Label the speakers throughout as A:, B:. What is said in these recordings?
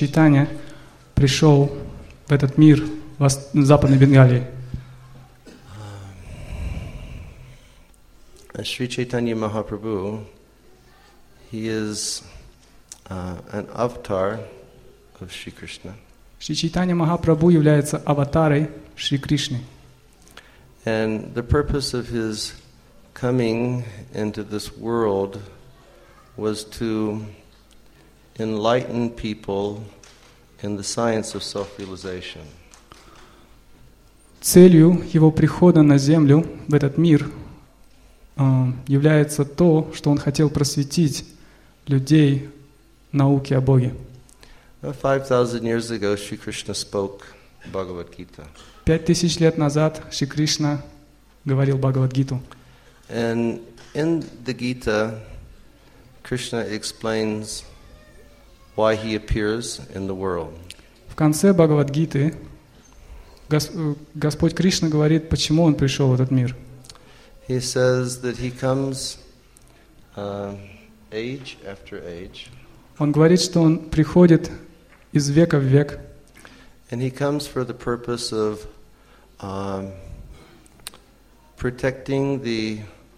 A: Чайтанья пришел в этот мир в Западной Бенгалии.
B: Sri Chaitanya Mahaprabhu, he is an avatar of Shri Krishna.
A: Шри Чайтанья Махапрабху является аватарой Шри Кришны.
B: And the purpose of his coming into this world was to enlighten people in the science of self-realization.
A: Целью его прихода на землю, в этот мир, является то, что он хотел просветить людей науке о Боге.
B: 5,000 years ago, Shri Krishna spoke Bhagavad Gita.
A: 5000 лет назад Шри Кришна говорил Бхагавад-гиту.
B: And in the Gita, Krishna explains why he appears in the world.
A: В конце Бхагавад-гиты Господь Кришна говорит, почему он пришел в этот мир.
B: He says that he comes age after age.
A: Он говорит, что он приходит из века в век.
B: And he comes for the purpose of protecting the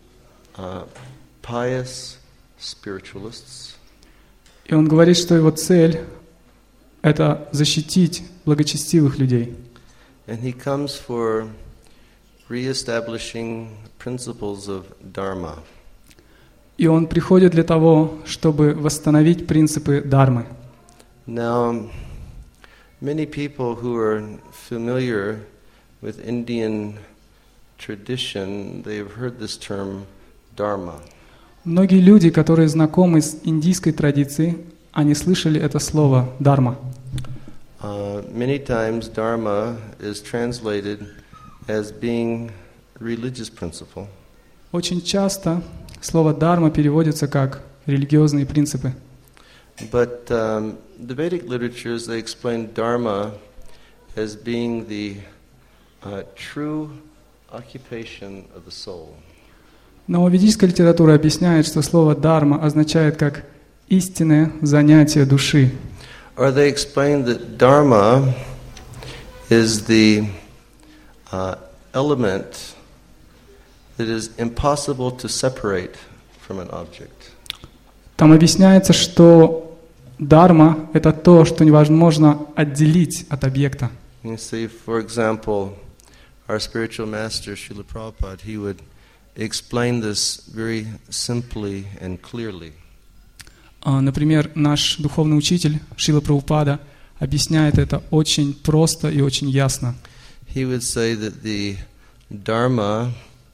B: pious spiritualists.
A: И он говорит, что его цель – это защитить благочестивых людей.
B: And he comes for reestablishing principles of Dharma.
A: И он приходит для того, чтобы восстановить принципы Дharмы.
B: Now, many people who are familiar with Indian tradition, they've heard this term Dharma.
A: Многие люди, которые знакомы с индийской традицией, они слышали это слово «дарма».
B: Many times Dharma is translated as being religious principle.
A: Очень часто слово «дарма» переводится как «религиозные принципы».
B: But the Vedic literatures, they explain Dharma as being the true occupation of the soul.
A: Но ведическая литература объясняет, что слово «дарма» означает как истинное занятие души.
B: Or they explain that Dharma is the element that is impossible to separate from an object.
A: Там объясняется, что дарма – это то, что невозможно отделить от объекта.
B: You see, for example, our spiritual master, Srila Prabhupada, he would explain this very simply and clearly.
A: Например, наш духовный учитель Шрила Прабхупада объясняет это очень просто и очень ясно.
B: He would say that the dharma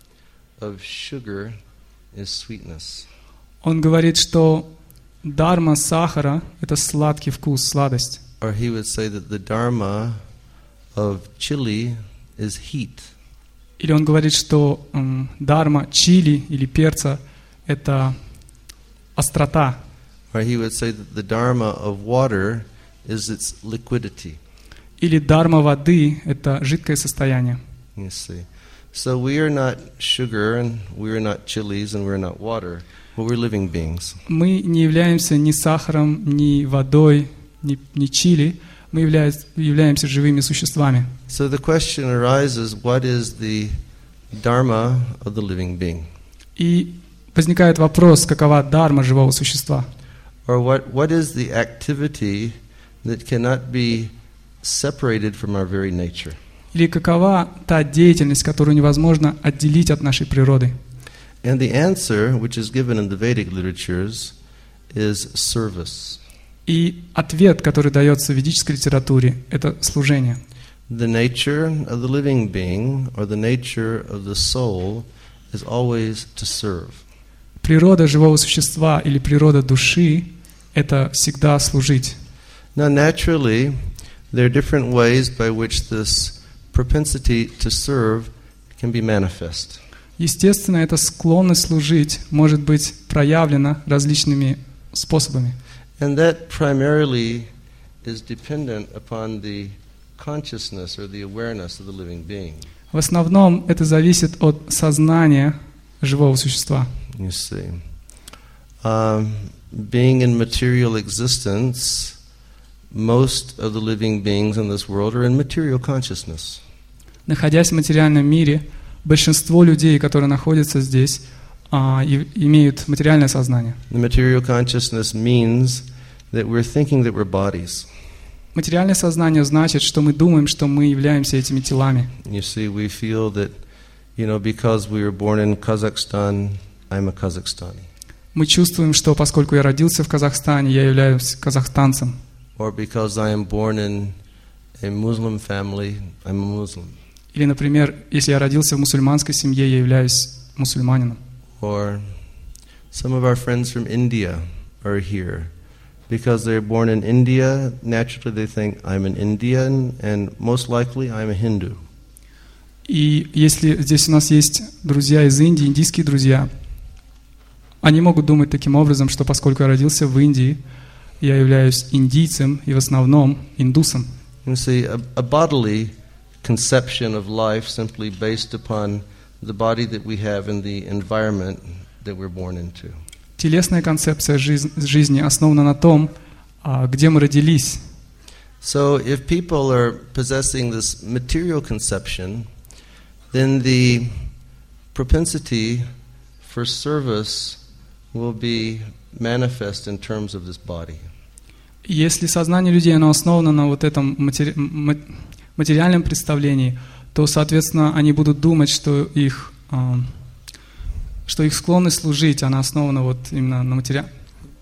B: of sugar is sweetness.
A: Он говорит, что дарма сахара – это сладкий вкус, сладость.
B: Or he would say that the dharma of chili is heat.
A: Или он говорит, что дарма чили или перца – это острота.
B: Or he would say that the dharma of water is its liquidity.
A: Или дарма воды – это жидкое состояние.
B: You see. So we are not sugar, and we are not chilies, and we're not water, but we're living beings.
A: Мы не являемся ни сахаром, ни водой, ни чили. Мы являемся живыми существами.
B: So the question arises, what is the dharma of the living being?
A: И возникает вопрос, какова дарма живого существа?
B: Or what is the activity that cannot be separated from our very nature?
A: Или какова та деятельность, которую невозможно отделить от нашей природы?
B: And the answer, which is given in the Vedic literatures, is service.
A: И ответ, который дается в ведической литературе, это служение.
B: The nature of the living being, or the nature of the soul, is always to serve.
A: Природа живого существа или природа души – это всегда служить.
B: Now, naturally, there are different ways by which this propensity to serve can be manifest.
A: Естественно, эта склонность служить может быть проявлена различными способами.
B: And that primarily is dependent upon the consciousness or the awareness of the living being.
A: В основном это зависит от сознания живого существа.
B: You see. Being in material existence, most of the living beings in this world are in material consciousness.
A: Находясь в материальном мире, большинство людей, которые находятся здесь, имеют материальное сознание.
B: The material consciousness means that we're thinking that we're bodies.
A: Материальное сознание значит, что мы думаем, что мы являемся этими телами.
B: You see, we feel that, because we were born in Kazakhstan, I'm a Kazakhstani.
A: Мы чувствуем, что поскольку я родился в Казахстане, я являюсь казахстанцем.
B: Or because I am born in a Muslim family, I'm a Muslim.
A: Или, например, если я родился в мусульманской семье, я являюсь мусульманином.
B: Or some of our friends from India are here. Because they're born in India, naturally they think, I'm an Indian, and most likely I'm a Hindu.
A: И если здесь у нас есть друзья из Индии, индийские друзья, они могут думать таким образом, что поскольку я родился в Индии, я являюсь индийцем и в основном индусом.
B: You see, a bodily conception of life simply based upon the body that we have and the environment that we're born into.
A: Телесная концепция жизни основана на том, где мы родились.
B: So if people are possessing this material conception, then the propensity for service will be manifest in terms of this body.
A: Если сознание людей оно основано на вот этом материальном представлении, то, соответственно, они будут думать, что их склонность служить, она основана вот именно на материале.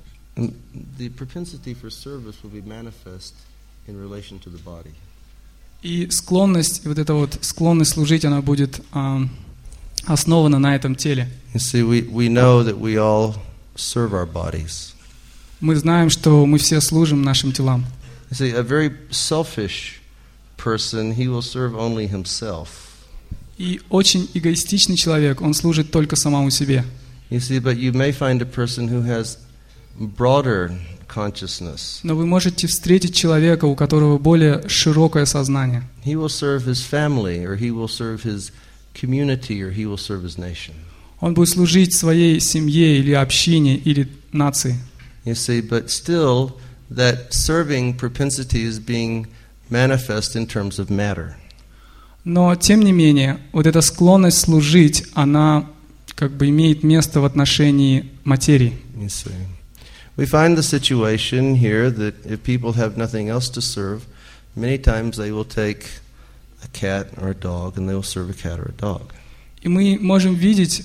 B: The propensity for service will be manifest in relation to the body.
A: И склонность, вот эта вот склонность служить, она будет основана на этом теле.
B: You see, we know that we all serve our bodies.
A: Мы знаем, что мы все служим нашим телам.
B: You see, a very selfish person, he will serve only himself.
A: И очень эгоистичный человек, он служит только самому себе.
B: You see, but you may find a person who has broader consciousness.
A: Но вы можете встретить человека, у которого более широкое сознание.
B: He will serve his family, or he will serve his community, or he will serve his nation.
A: Он будет служить своей семье или общине или нации.
B: You see, but still that serving propensity is being manifest in terms of matter.
A: Но, тем не менее, вот эта склонность служить, она как бы имеет место в отношении материи.
B: You see. We find the situation here that if people have nothing else to serve, many times they will take a cat or a dog and they will serve a cat or a dog.
A: И мы можем видеть,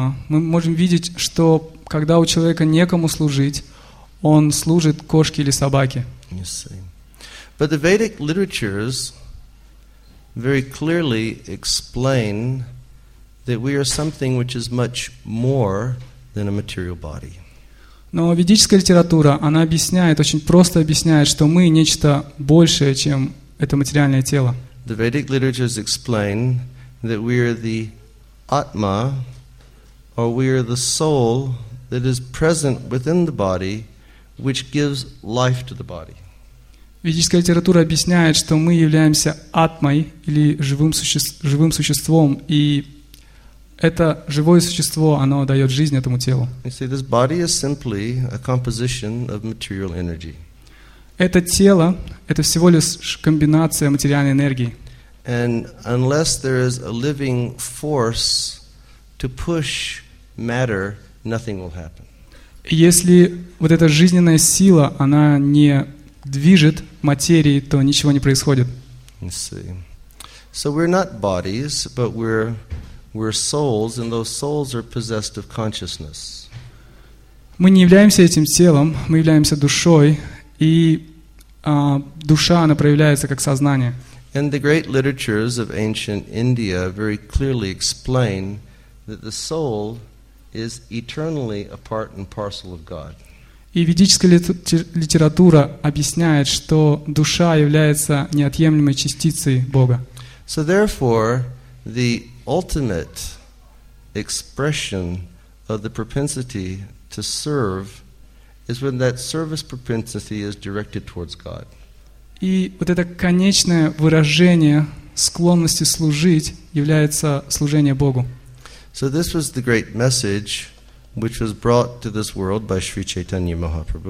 A: что когда у человека некому служить, он служит кошке или собаке.
B: You see. But the Vedic literatures very clearly explain that we are something which is much more than a material body.
A: Но ведическая литература, она объясняет, очень просто объясняет, что мы нечто большее, чем это материальное тело.
B: The Vedic literatures explain that we are the Atma, or we are the soul that is present within the body, which gives life to the body.
A: Ведическая литература объясняет, что мы являемся атмой или живым существом, и это живое существо, оно дает жизнь этому телу.
B: You see, this body is simply a composition of material energy.
A: Это тело, это всего лишь комбинация материальной энергии.
B: And unless there is a living force to push matter, nothing will happen.
A: Если вот эта жизненная сила, она не движет материей, то ничего не происходит.
B: You see. So we're not bodies, but we're souls, and those souls are possessed of consciousness.
A: Мы не являемся этим телом, мы являемся душой, и душа, она проявляется как сознание.
B: And the great literatures of ancient India very clearly explain that the soul is eternally a part and parcel of God.
A: И ведическая литература объясняет, что душа является неотъемлемой частицей Бога.
B: So therefore, the ultimate expression of the propensity to serve is when that service propensity is directed towards God.
A: И вот это конечное выражение склонности служить является служение Богу.
B: So this was the great message which was brought to this world by Sri Chaitanya Mahaprabhu.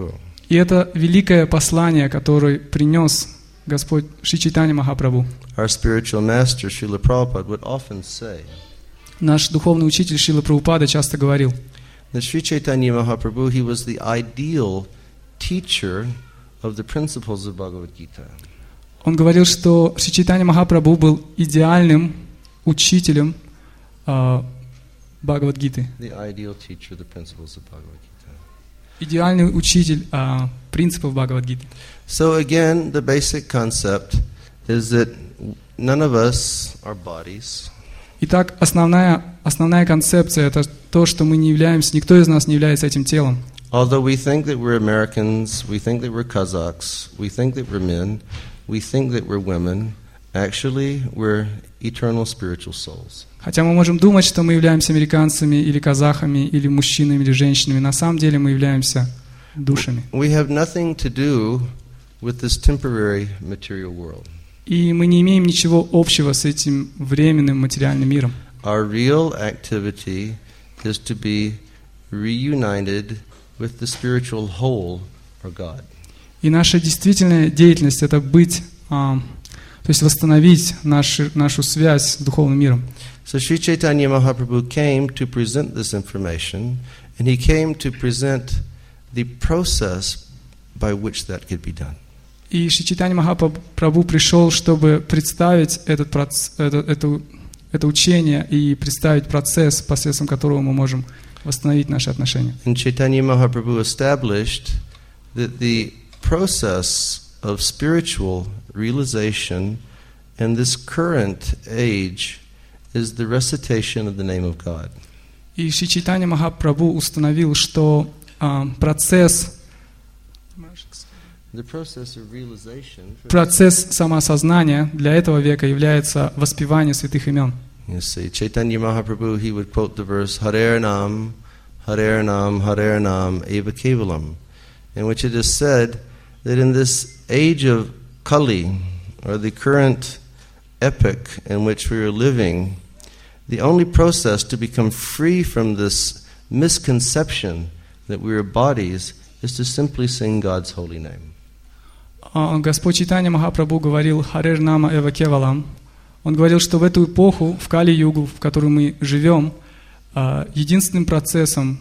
A: И это великое послание, которое принес Господь Шри Чайтанья Махапрабху.
B: Our spiritual master, Srila Prabhupada, would often say
A: Наш духовный учитель Шрила Прабхупада часто говорил,
B: that Sri Chaitanya Mahaprabhu, he was the ideal teacher of the principles of Bhagavad Gita.
A: он говорил, что Шри Чайтанья Махапрабху был идеальным учителем Бхагавад-гиты.
B: The ideal teacher of the principles of Bhagavad Gita.
A: Идеальный учитель принципов Бхагавад-гиты.
B: So again, the basic concept is that none of us are bodies.
A: Итак, основная концепция — это то, что мы не являемся, никто из нас не является этим телом.
B: Although we think that we're Americans, we think that we're Kazakhs, we think that we're men, we think that we're women, actually we're eternal spiritual souls.
A: Хотя мы можем думать, что мы являемся американцами или казахами, или мужчинами, или женщинами, на самом деле мы являемся душами.
B: We have nothing to do with this temporary material world.
A: И мы не имеем ничего общего с этим временным материальным миром.
B: Our real activity is to be reunited with the spiritual whole, or God.
A: И наша действительная деятельность — это быть, то есть восстановить нашу связь с духовным миром.
B: So Sri Chaitanya Mahaprabhu came to present this information, and he came to present the process by which that could be done.
A: И Шри Чайтанья Махапрабху пришел, чтобы представить это учение и представить процесс, посредством которого мы можем восстановить наши отношения.
B: And Chaitanya Mahaprabhu established that the process of spiritual realization in this current age is the recitation of the name of God.
A: И Шри Чайтанья Махапрабху установил, что процесс самоосознания для этого века является воспевание святых имен.
B: You see, Chaitanya Mahaprabhu, he would quote the verse, Hare Nam, Hare Nam, Hare Nam, Eva Kevalam, in which it is said that in this age of Kali, or the current epoch in which we are living, the only process to become free from this misconception that we are bodies is to simply sing God's holy name.
A: Господь Чайтанья Махапрабху говорил «Харер нама эва кевалам». Он говорил, что в эту эпоху, в Кали-югу, в которой мы живем, единственным процессом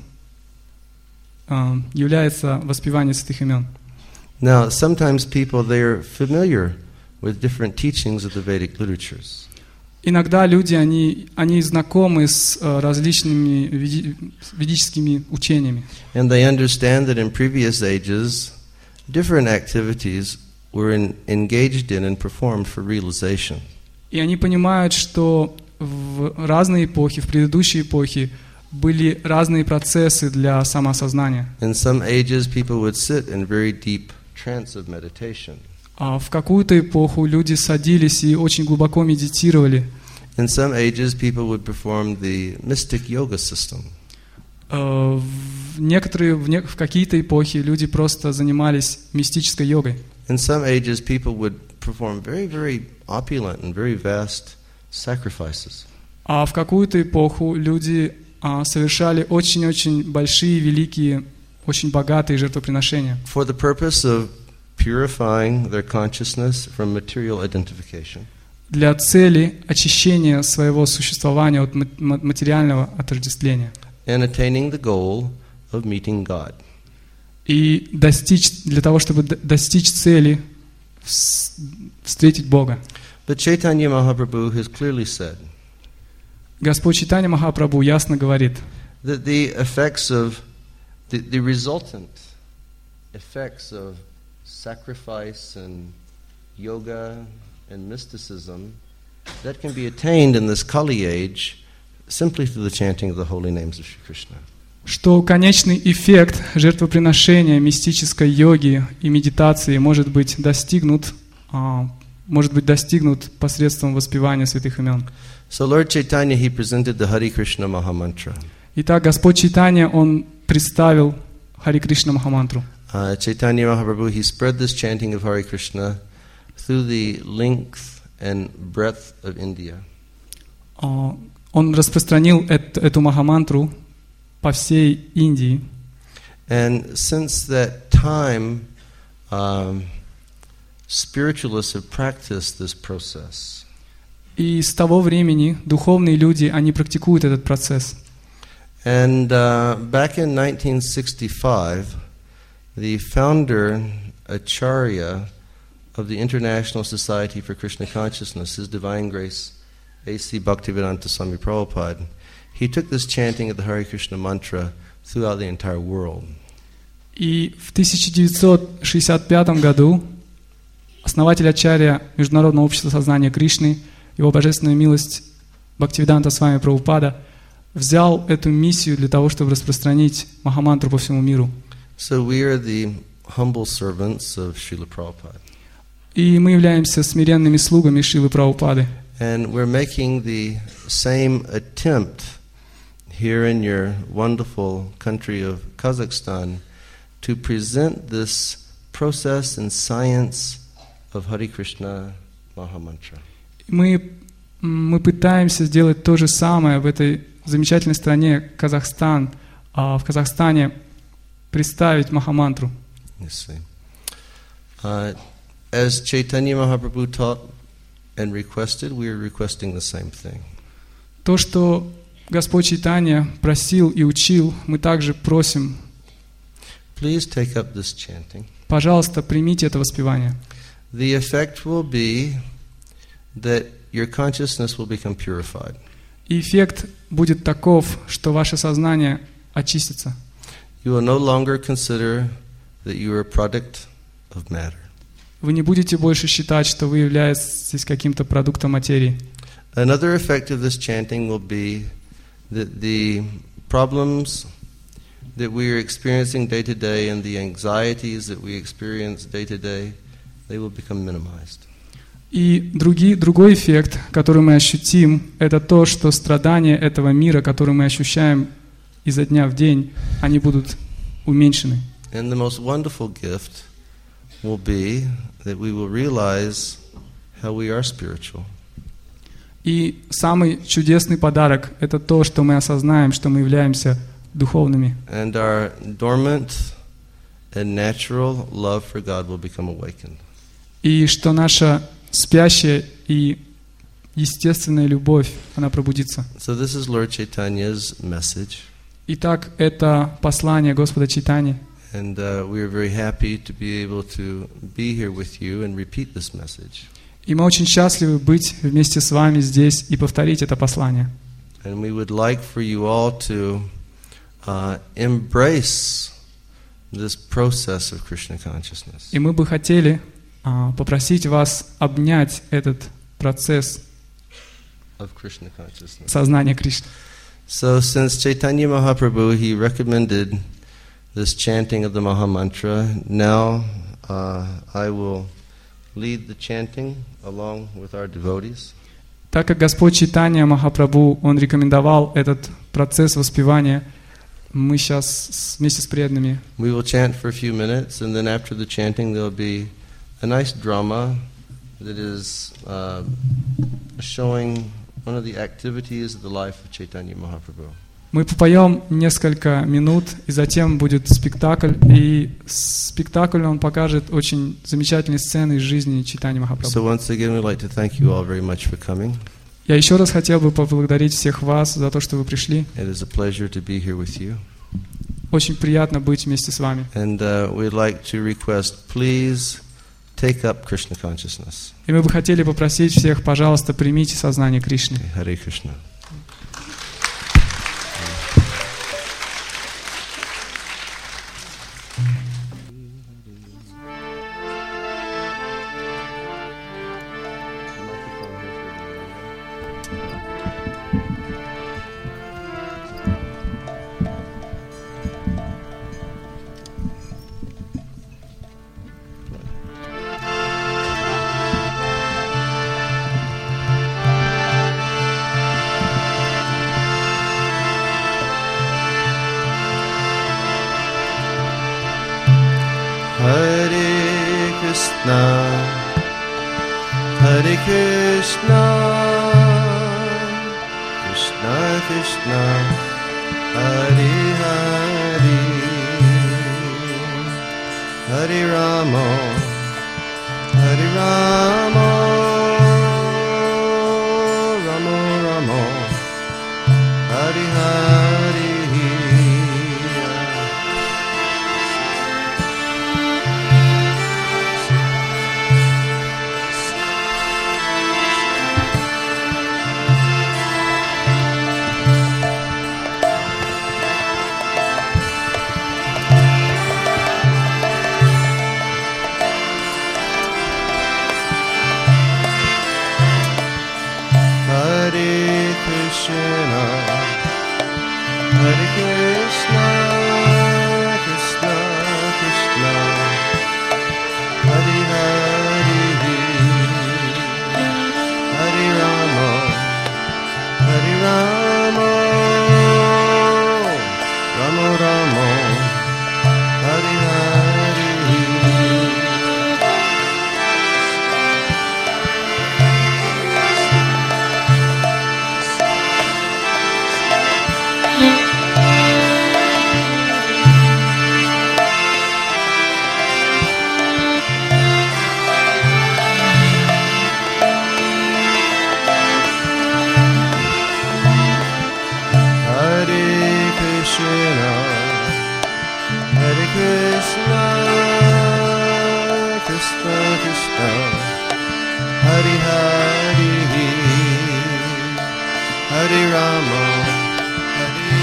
A: является воспевание святых имен.
B: Now, sometimes people, they are familiar with different teachings of the Vedic literatures.
A: Иногда люди, они знакомы с различными ведическими учениями.
B: And they understand that in previous ages, different activities were engaged in and performed for realization.
A: И они понимают, что в разные эпохи, в предыдущие эпохи, были разные процессы для самоосознания.
B: In some ages, people would sit in very deep trance of meditation.
A: А в какую-то эпоху люди садились и очень глубоко медитировали.
B: In some ages, people would perform the mystic yoga system.
A: В какие-то эпохи люди просто занимались мистической йогой.
B: In some ages, people would perform very, very opulent and very vast sacrifices.
A: А в какую-то эпоху люди совершали очень-очень большие, великие, очень богатые жертвоприношения.
B: For the purpose of purifying their consciousness from material identification.
A: Для цели очищения своего существования от материального отождествления.
B: And attaining the goal of meeting God.
A: И для того, чтобы достичь цели, встретить Бога.
B: But Chaitanya Mahaprabhu has clearly said
A: Господь Чайтанья Махапрабху ясно говорит,
B: that the effects of the resultant effects of sacrifice and yoga and mysticism that can be attained in this Kali age simply through the chanting of the holy names of Shri Krishna.
A: Что конечный эффект жертвоприношения, мистической йоги и медитации может быть достигнут посредством воспевания святых имен.
B: So Lord Chaitanya, he presented the Hare Krishna Mahamantra.
A: Итак, Господь Чайтанья, он представил Харе Кришна Махамантру.
B: Chaitanya Mahaprabhu, he spread this chanting of Hare Krishna through the length and breadth of India.
A: Он распространил эту Махамантру по всей Индии.
B: And since that time, spiritualists have practiced this process.
A: И с того времени духовные люди, они практикуют этот процесс.
B: And back in 1965, the founder, Acharya, of the International Society for Krishna Consciousness, His Divine Grace, A.C. Bhaktivedanta Swami Prabhupada, he took this chanting of the Hare Krishna mantra throughout the entire world.
A: И в 1965 году основатель Ачарья Международного общества сознания Кришны, его божественная милость Бхактивиданта Свами Прабхупада, взял эту миссию для того, чтобы распространить Махамантру по всему миру.
B: So we are the humble servants of Srila Prabhupada.
A: И мы являемся смиренными слугами Шрилы Прабхупады.
B: And we're making the same attempt here in your wonderful country of Kazakhstan to present this process and science of Hare Krishna Mahamantra.
A: Мы пытаемся сделать то же самое в этой замечательной стране Казахстан, в Казахстане представить Махамантру.
B: Yes, as Chaitanya Mahaprabhu taught and requested, we are requesting the same thing.
A: То, что Господь Чайтанья просил и учил, мы также просим.
B: Please take up this chanting.
A: Пожалуйста, примите это воспевание.
B: The effect will be that your consciousness will become purified.
A: И эффект будет таков, что ваше сознание очистится.
B: You will no longer consider that you are a product of matter.
A: Вы не будете больше считать, что вы являетесь каким-то продуктом материи.
B: Another effect of this chanting will be that the problems that we are experiencing day to day and the anxieties that we experience day to day, they will become minimized.
A: И другой эффект, который мы ощутим, это то, что страдания этого мира, которые мы ощущаем изо дня в день, они будут уменьшены.
B: And the most wonderful gift will be that we will realize how we are spiritual.
A: И самый чудесный подарок – это то, что мы осознаем, что мы являемся духовными.
B: And our dormant and natural love for God will become awakened.
A: И что наша спящая и естественная любовь, она пробудится.
B: So this is Lord Chaitanya's message.
A: Итак, это послание Господа Чайтаньи.
B: And we are very happy to be able to be here with you and repeat this message.
A: И мы очень счастливы быть вместе с вами здесь и повторить это послание.
B: And we would like for you all to embrace this process of Krishna consciousness.
A: И мы бы хотели попросить вас обнять этот процесс
B: of Krishna consciousness.
A: Сознания Кришны.
B: So since Chaitanya Mahaprabhu, he recommended this chanting of the Mahamantra, now I will lead the chanting along with our devotees.
A: Так как Господь Чайтанья Махапрабху, Он рекомендовал этот процесс воспевания, мы сейчас вместе с преданными.
B: We will chant for a few minutes, and then after the chanting there will be a nice drama that is showing one of the activities of the life of Chaitanya Mahaprabhu.
A: Мы попоем несколько минут, и затем будет спектакль, и спектакль он покажет очень замечательные сцены из жизни Чайтаньи Махапрабху.
B: So once again, we'd like to thank you all very much for coming.
A: Я еще раз хотел бы поблагодарить всех вас за то, что вы пришли.
B: It is a pleasure to be here with you.
A: Очень приятно быть вместе с вами.
B: And we'd like to request, please take up Krishna consciousness.
A: И мы бы хотели попросить всех, пожалуйста, примите сознание Кришны.
B: Hare Krishna. Hare Krishna, Hare Krishna, Krishna Krishna, Hare Hare, Hare Rama, Hare Rama, Rama Rama, Hare Hare. Hare Krishna, Hare Krishna, Krishna Krishna, Hare Hare, Hare Rama, Hare Rama, Rama Rama, Hare Hare. Hare Krishna, Krishna Krishna, Hare Hare, Hare Rama, Hare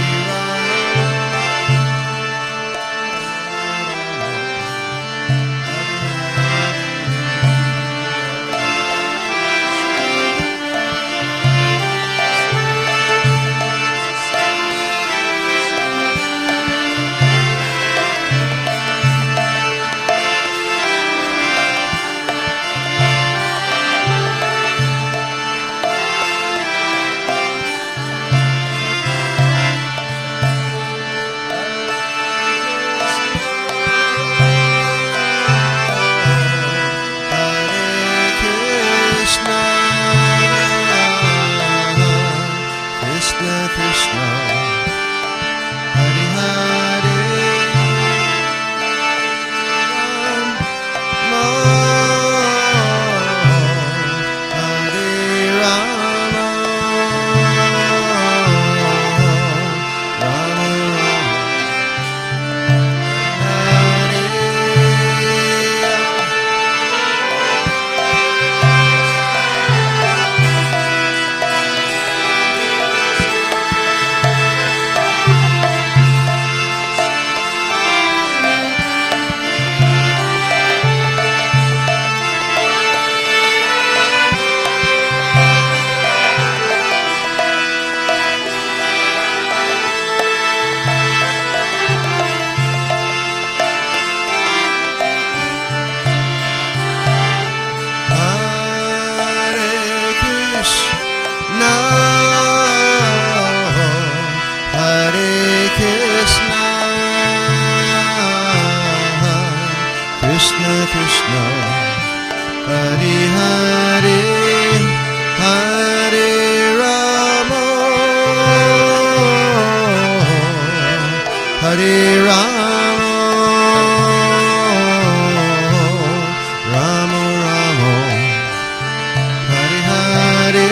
B: Krishna Krishna, Hare Hare, Hare Rama, Hare Rama, Rama Rama, Hare Hare.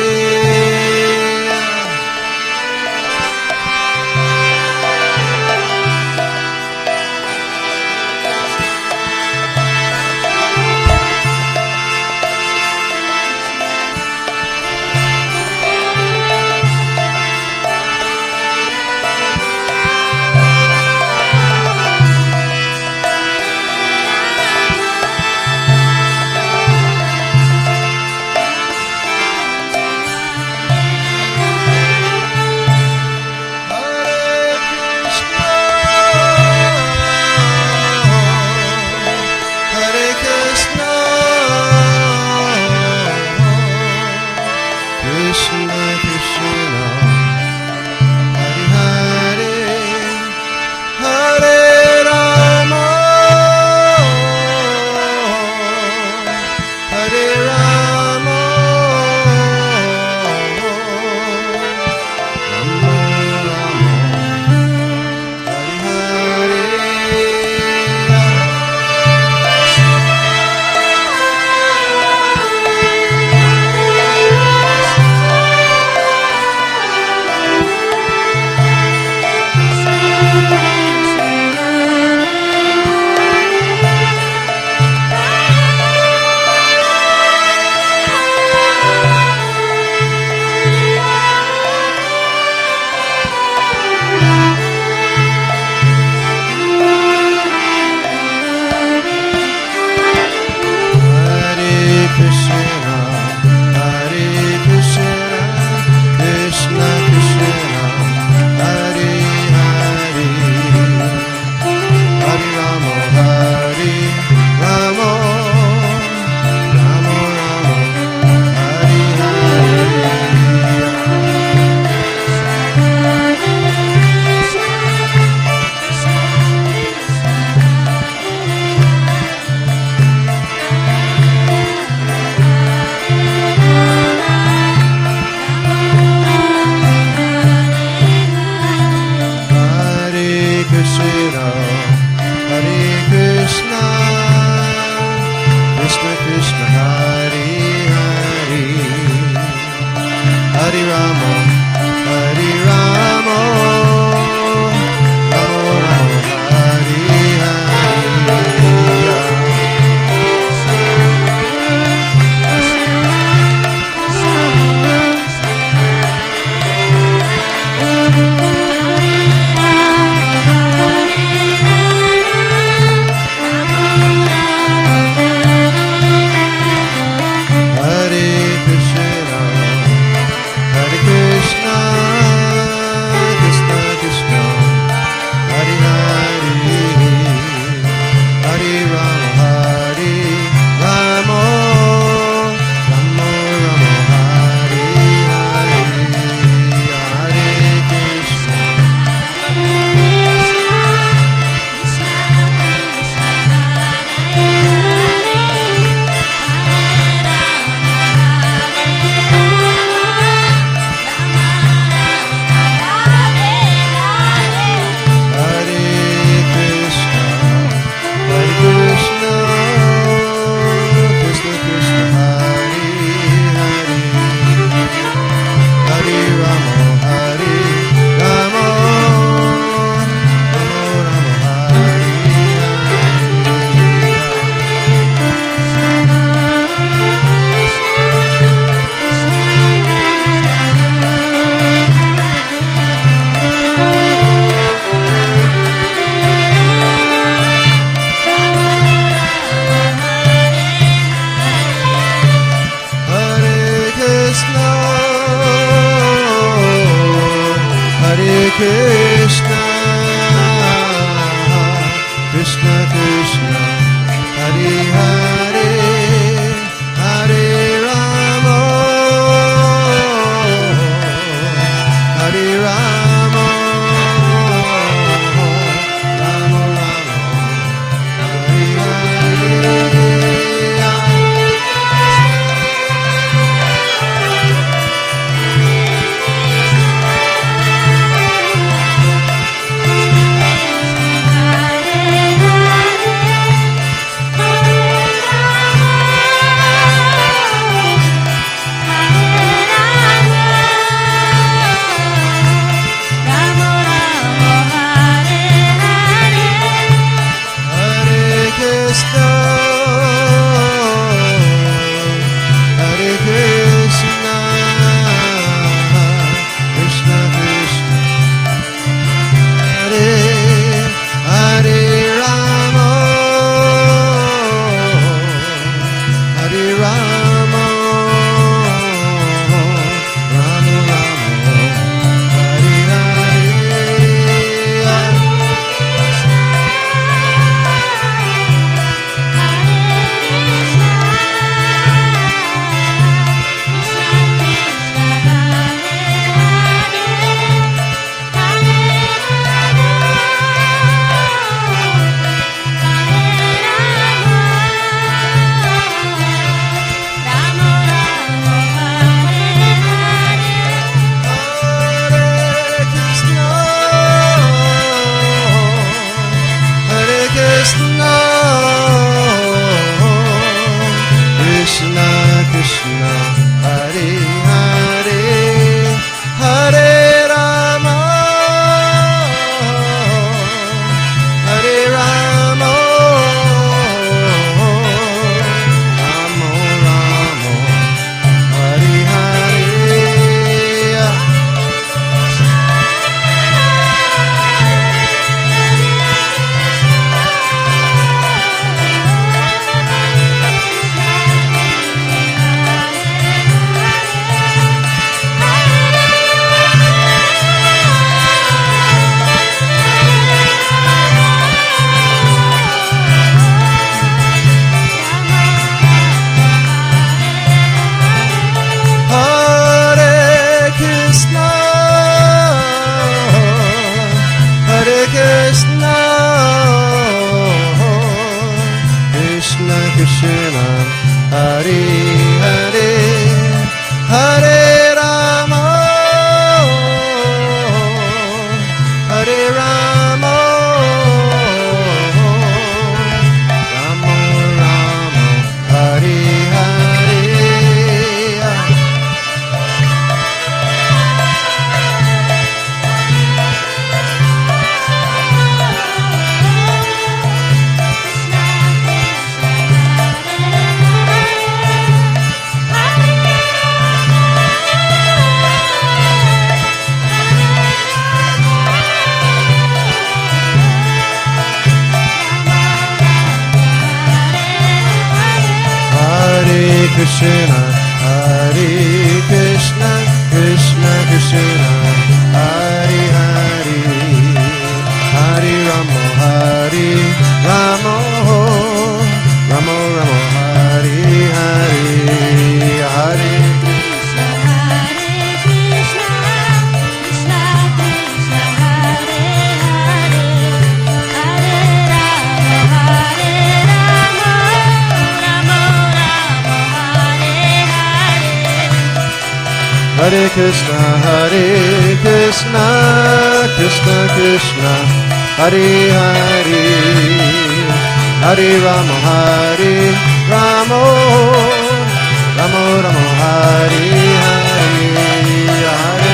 B: Ramo, Hare Ramo, Ramo Ramo, Hare Hare. Krishna, Krishna Krishna, Hare Hare, Hare Rama, Hare Rama, Rama Rama, Hare Hare.
C: Hare
B: Krishna, Hare Krishna, Krishna Krishna, Hare Hare, Hare Rama, Hare Rama, Rama Rama, Hare Hare, Hare
C: Krishna, Hare Krishna, Krishna Krishna, Hare Hare, Hare Rama, Hare Rama, Rama Rama, Hare Hare.
B: Hare Krishna, Krishna Krishna, Hare Hare, Hare Rama, Hare Rama, Rama Rama, Hare Hare, Hare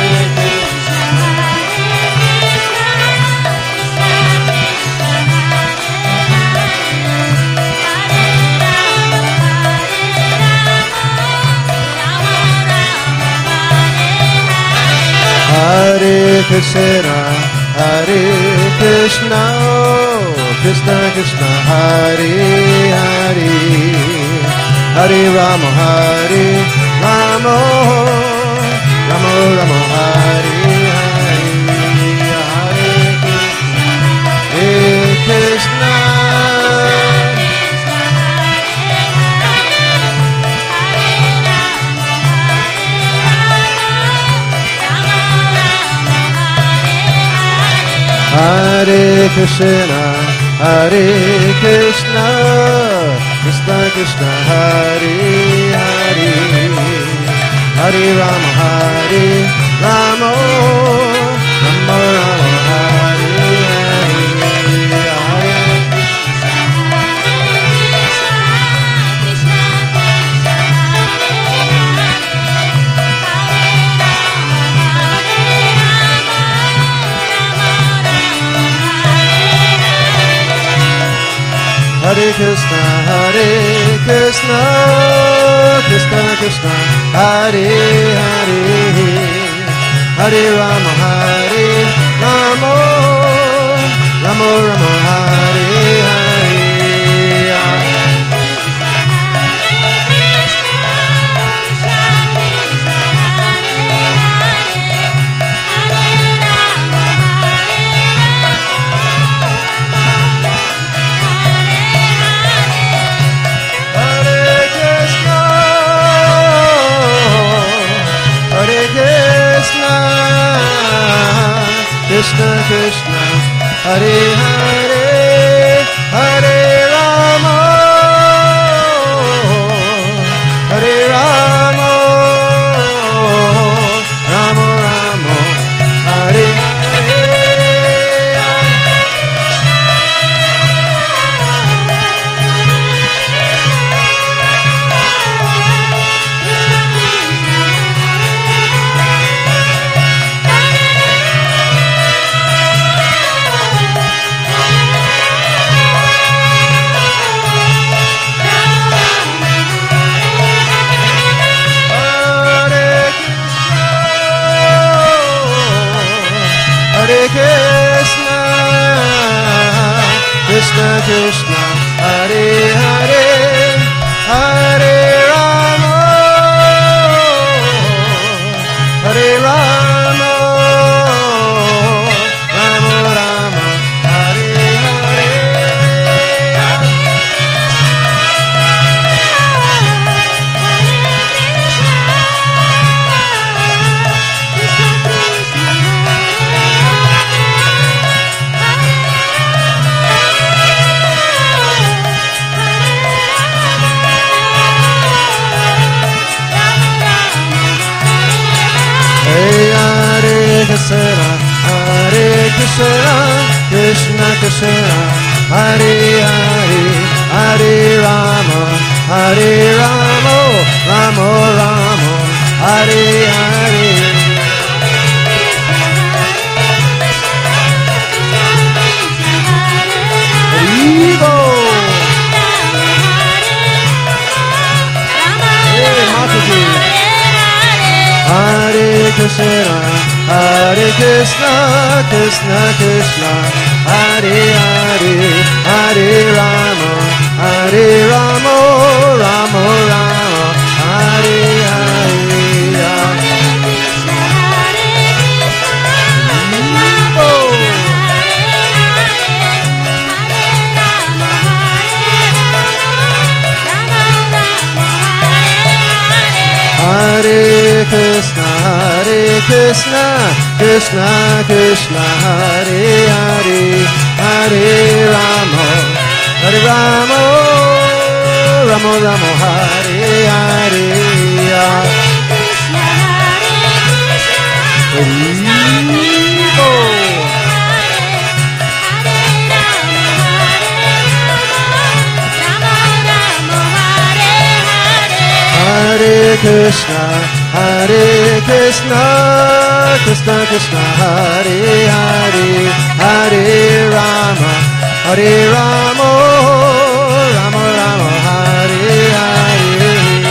B: Krishna, Krishna Krishna, Hare Hare, Hare Rama, Hare Rama, Rama Rama, Hare Hare, Hare Krishna. Hare Krishna, Krishna Krishna, Hare Hare, Hare Rama, Hare Rama, Rama Rama, Hare Hare, Hare Krishna, Krishna Krishna, Hare Hare, Hare Rama, Hare Rama, Rama Rama, Hare Hare. Krishna Krishna, Hare Hare, Hare Rama, Hare Rama, Rama Rama, Hare Krishna, Krishna Krishna, Hare Hare, Hare Rama, Hare Rama, Rama Rama, Hare Hare. Krishna Krishna, Hare Hare, Hare Rama, Hare Rama, Rama Rama, Hare Hare. Hare Krishna, Krishna Krishna, Hare Hare, Hare Rama, Hare Rama, Rama Rama, Krishna, Krishna Krishna, Hare Hare, Hare Rama, Hare Rama, Rama Rama, Hare Hare. Hare Krishna, Krishna Krishna, Hare Hare, Hare Rama, Hare Rama, Rama Rama, Hare Hare.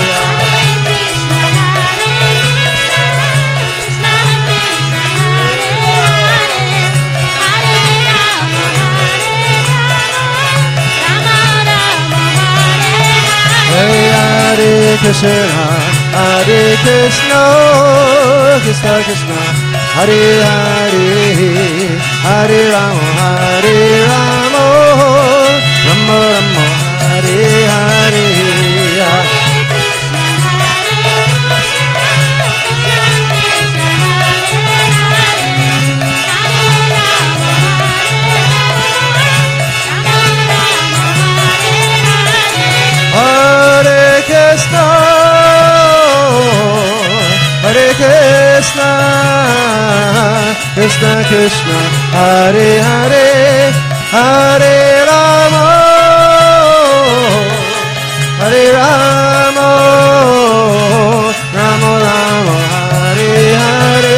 B: Hare Krishna, Krishna Krishna, Hare Hare, Hare Rama, Rama Rama, Hare Hare. Krishna Krishna, Hare Hare, Hare Rama, Rama Rama, Hare Hare.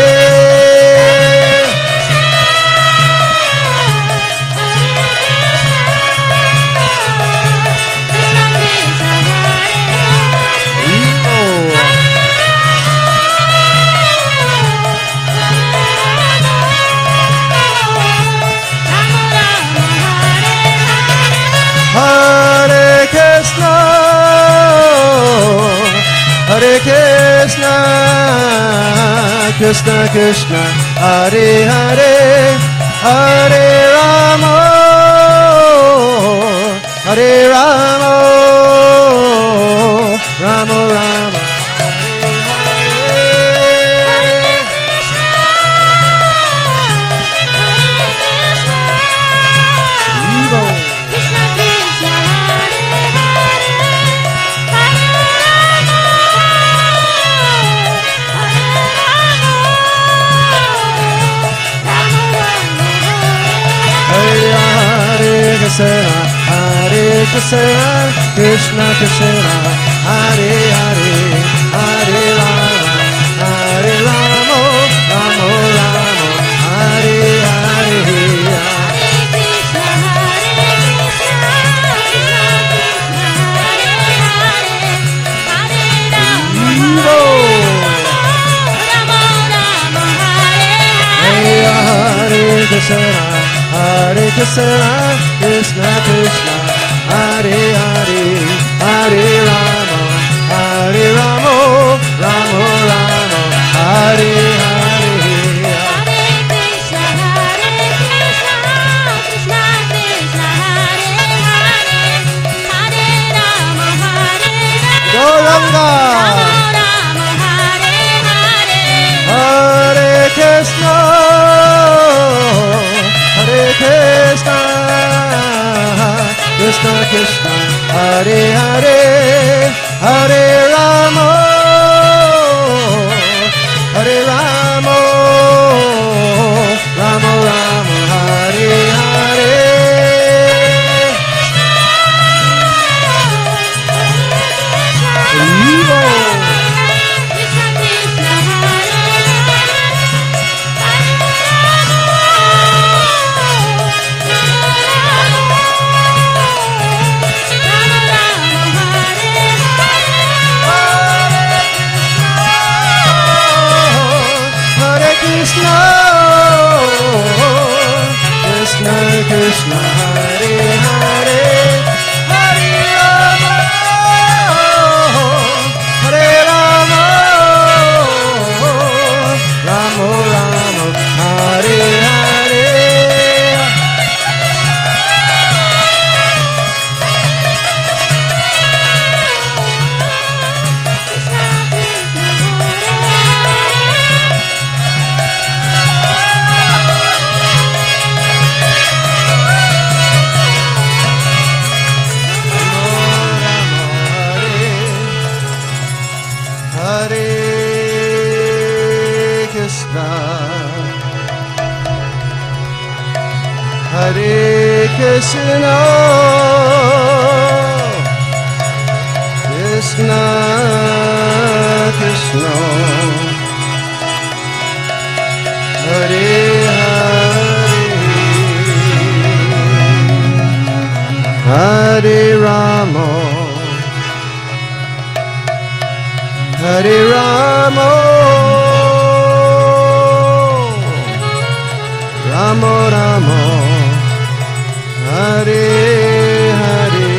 B: Krishna Krishna, Hare Hare, Hare Rama, Rama Rama, Hare Krishna, Krishna Krishna, Hare Hare, Hare Rama, Rama Rama, Hare Hare. Hare Krishna, Krishna Krishna, Hare Hare, Hare Rama, Rama Rama, Hare Hare. Gauranga. Hare Krishna, Krishna, Krishna Krishna, Hare Hare, Hare Rama, Rama Rama, Hare Hare. Krishna, Hare Hare, Hare Rama, Rama Rama, Hare Hare. Hare Krishna, Hare Krishna, Krishna Krishna, Hare Hare, Hare Rama, Hare Rama, Rama Rama, Hare Hare.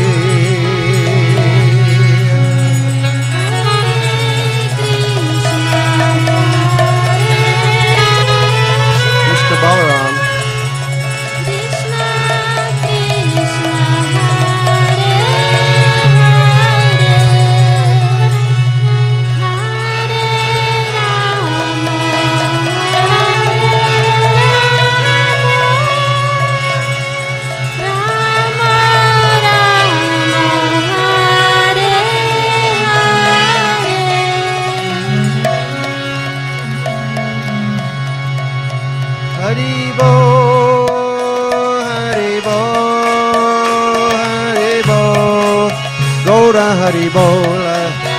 B: Mr. Balaram.
C: Krishna Krishna Hare Hare,
B: Haribo, Haribo, Haribo, Gaura Haribola.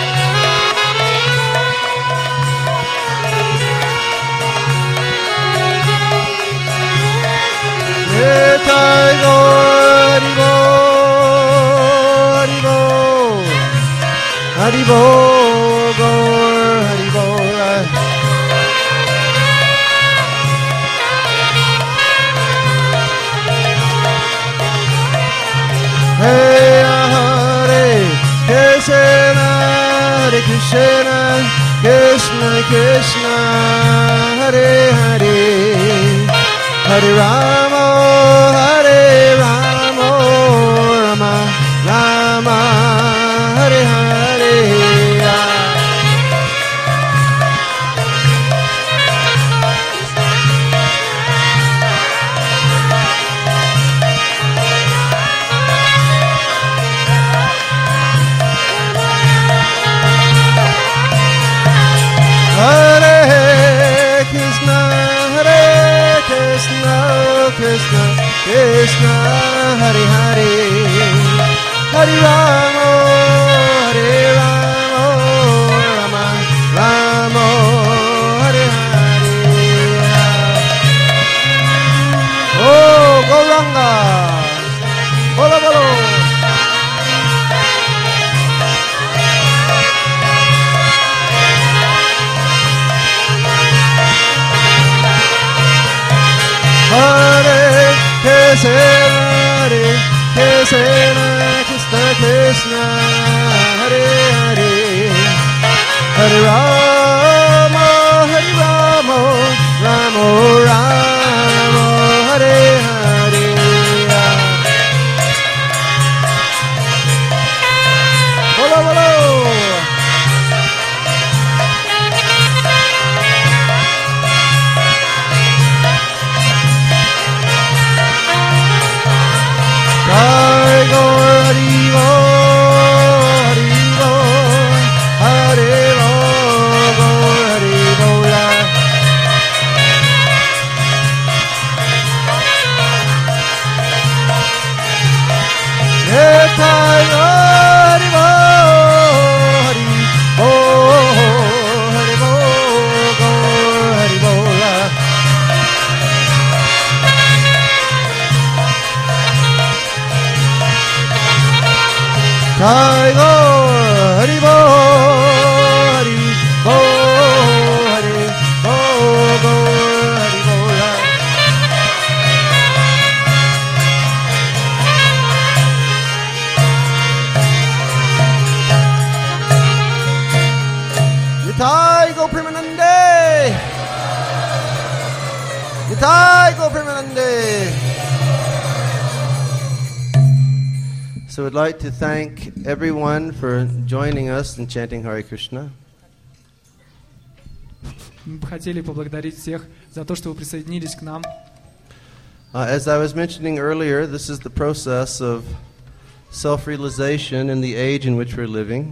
B: Nitai Gaur Haribo, Haribo, Haribo, Gaur Haribola. Hey Hare Krishna, Hare Krishna, Krishna Krishna, Hare Hare, Hare Rama, Hare Rama, Rama Rama, Hare Hare. Hare Krishna, Hare Krishna, Krishna Krishna, Hare Hare, Hare Rama, Hare Rama, Rama Rama, Hare Hare. Oh, Gauranga, bolo bolo. Hare Krishna, Hare Krishna, Krishna Krishna, Hare Hare, Hare Rama, Hare Rama, Rama Rama, Hare Hare. Bolo bolo. Jai Gaur Haribo, Haribo, Haribo, Gaur Haribola. Nitai Gaur Haribo, Haribo, Haribo, Gaur Haribola. Jai Gaur Haribo, Haribo, Haribo, Gaur Haribola. Nitai Gaur Premanande, Nitai Gaur Premanande. So I'd like to thank everyone for joining us in chanting Hare Krishna.
A: Мы бы хотели поблагодарить всех за то, что вы присоединились к нам.
B: As I was mentioning earlier, this is the process of self-realization in the age in which we're living.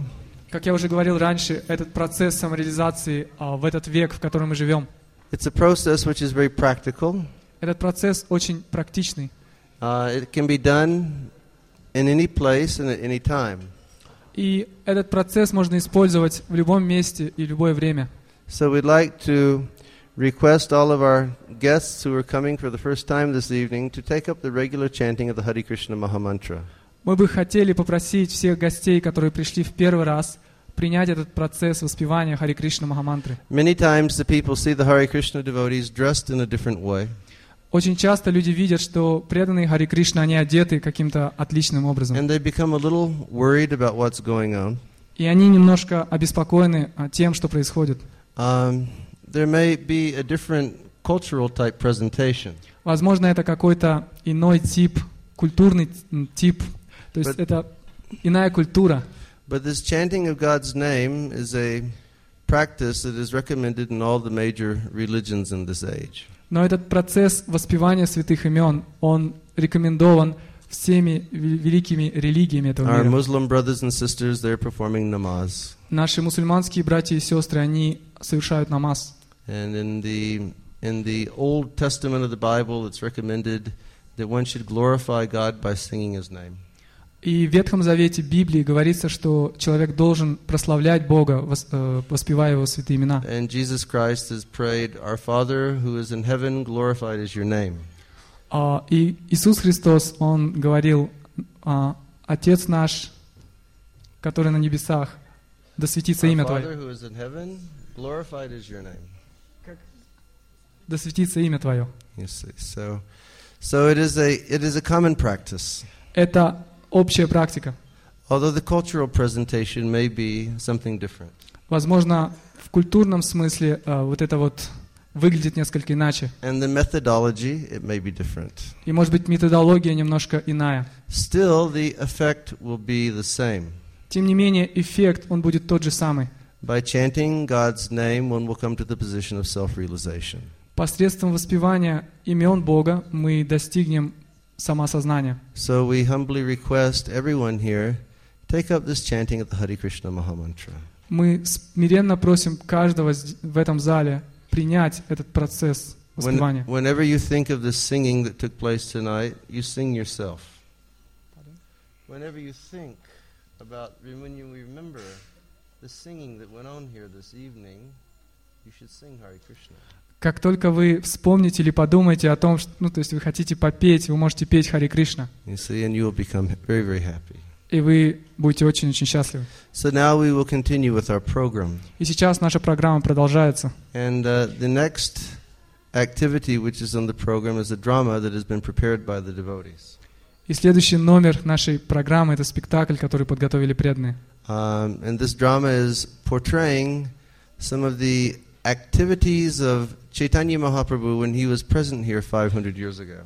A: Как я уже говорил раньше, этот процесс самореализации в этот век, в котором мы живем,
B: It's a process which is very practical.
A: этот процесс очень практичный.
B: It can be done in any place and at any time.
A: И этот процесс можно использовать в любом месте и в любое время.
B: So we'd like to request all of our guests who are coming for the first time this evening to take up the regular chanting of the Hare Krishna Mahamantra.
A: Мы бы хотели попросить всех гостей, которые пришли в первый раз, принять этот процесс воспевания Харе Кришна Махамантры.
B: Many times the people see the Hare Krishna devotees dressed in a different way.
A: Очень часто люди видят, что преданные Харе Кришна, они одеты каким-то отличным образом.
B: And they become a little worried about what's going on.
A: И они немножко обеспокоены тем, что происходит.
B: There may be a different cultural type presentation.
A: Возможно, это какой-то иной тип, культурный тип. То есть это иная культура.
B: But this chanting of God's name is a practice that is recommended in all the major religions in this age.
A: Но этот процесс воспевания святых имен, он рекомендован всеми великими религиями этого
B: Our
A: мира.
B: Muslim brothers and sisters, they're performing namaz.
A: Наши мусульманские братья и сестры, они совершают намаз.
B: And in the Old Testament of the Bible, it's recommended that one should glorify God by singing His name.
A: И в Ветхом Завете Библии говорится, что человек должен прославлять Бога, воспевая Его святые имена.
B: And Jesus Christ has prayed, Our Father who is in heaven, glorified is your name.
A: И Иисус Христос, Он говорил, Отец наш, который на небесах, да светится имя
B: Our
A: Твое.
B: Father who is in heaven, glorified is your name.
A: Да светится имя Твое.
B: You see, so it is a common practice.
A: Это общая практика.
B: Although the cultural presentation may be something different.
A: Возможно, в культурном смысле вот это вот выглядит несколько иначе.
B: And the methodology, it may be different.
A: И, может быть, методология немножко иная.
B: Still, the effect will be the same.
A: Тем не менее, эффект, он будет тот же самый.
B: By chanting God's name, one will come to the position of self-realization.
A: Посредством воспевания имен Бога мы достигнем самоосознания.
B: So we humbly request everyone here take up this chanting of the Hare Krishna Mahamantra.
A: Мы смиренно просим каждого в этом зале принять этот процесс воспевания.
B: Whenever you think of the singing that took place tonight, you sing yourself. Whenever you think about, when you remember the singing that went on here this evening, you should sing Hare Krishna.
A: Как только вы вспомните или подумаете о том, что, то есть вы хотите попеть, вы можете петь Харе Кришна.
B: You see, and you will become very, very happy.
A: И вы будете очень-очень счастливы.
B: So now we will continue with our program.
A: И сейчас наша программа продолжается.
B: And the next activity which is on the program is a drama that has been prepared by the devotees.
A: И следующий номер нашей программы — это спектакль, который подготовили преданные.
B: And this drama is portraying some of the activities of Chaitanya Mahaprabhu when he was present here 500 years ago.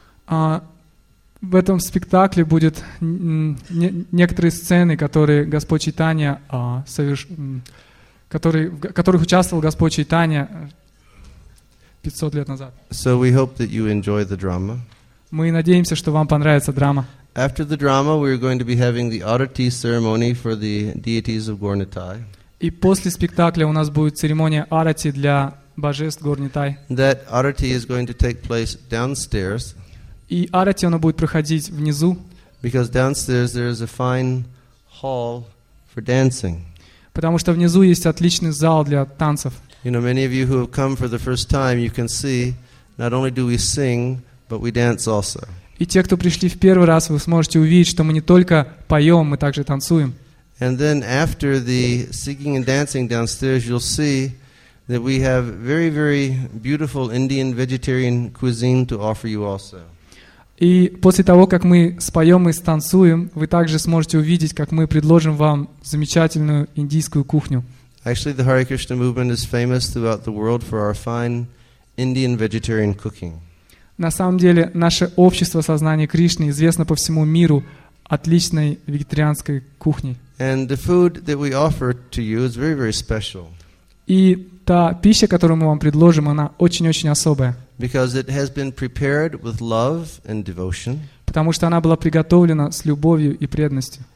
A: В этом спектакле будут некоторые сцены, которые Господь Чайтанья в которых участвовал Господь Чайтанья 500 лет назад.
B: So we hope that you enjoy the drama.
A: Мы надеемся, что вам понравится драма.
B: After the drama, we're going to be having the arati ceremony for the deities of Gaur-Nitai.
A: И после спектакля у нас будет церемония арати для божеств Гор-Нитай.
B: That arati is going to take place downstairs.
A: И арати оно будет проходить внизу.
B: Because downstairs there is a fine hall for dancing.
A: Потому что внизу есть отличный зал для танцев.
B: You know, many of you who have come for the first time, you can see not only do we sing, but we dance also.
A: И те, кто пришли в первый раз, вы сможете увидеть, что мы не только поем, мы также танцуем.
B: And then after the singing and dancing downstairs, you'll see that we have very, very beautiful Indian vegetarian cuisine to offer you also.
A: И после того, как мы споем и станцуем, вы также сможете увидеть, как мы предложим вам замечательную индийскую кухню.
B: Actually, the Hare Krishna movement is famous throughout the world for our fine Indian vegetarian cooking.
A: На самом деле, наше общество сознания Кришны известно по всему миру отличной вегетарианской кухней.
B: And the food that we offer to you is very, very special.
A: И та пища, которую мы вам предложим, она очень-очень особая.
B: Because it has been prepared with love and devotion.
A: Потому что она была приготовлена с любовью и преданностью.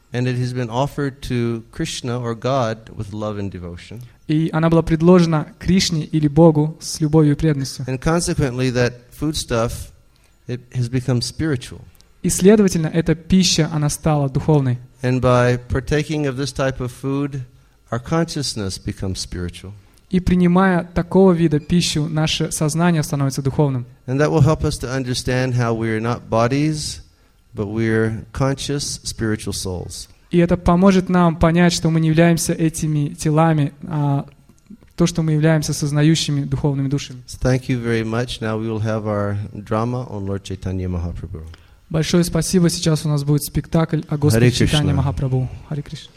B: and it has been offered to Krishna or God with love and devotion.
A: И она была предложена Кришне или Богу с любовью и преданностью.
B: And consequently, that foodstuff, it has become spiritual.
A: И, следовательно, эта пища, она стала духовной.
B: And by partaking of this type of food, our consciousness becomes spiritual.
A: И принимая такого вида пищу, наше сознание становится духовным.
B: And that will help us to understand how we are not bodies, but we are conscious spiritual souls.
A: И это поможет нам понять, что мы не являемся этими телами, а то, что мы являемся сознающими духовными душами.
B: So thank you very much. Now we will have our drama on Lord Chaitanya Mahaprabhu.
A: Большое спасибо. Сейчас у нас будет спектакль о Господе
B: Харе Кришна.
A: Чайтанье Махапрабху. Харе Кришна.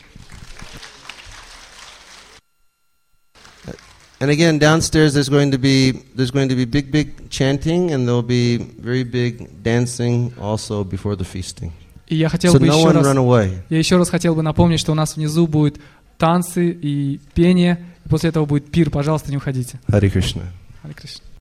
B: And again, downstairs there's going to be big chanting, and there will be very big dancing also before the feasting.
A: И я хотел
B: So
A: бы
B: no
A: еще
B: one
A: раз,
B: run away.
A: я еще раз хотел бы напомнить, что у нас внизу будут танцы и пение, и после этого будет пир. Пожалуйста, не уходите.
B: Hare Krishna.
A: Харе Кришна.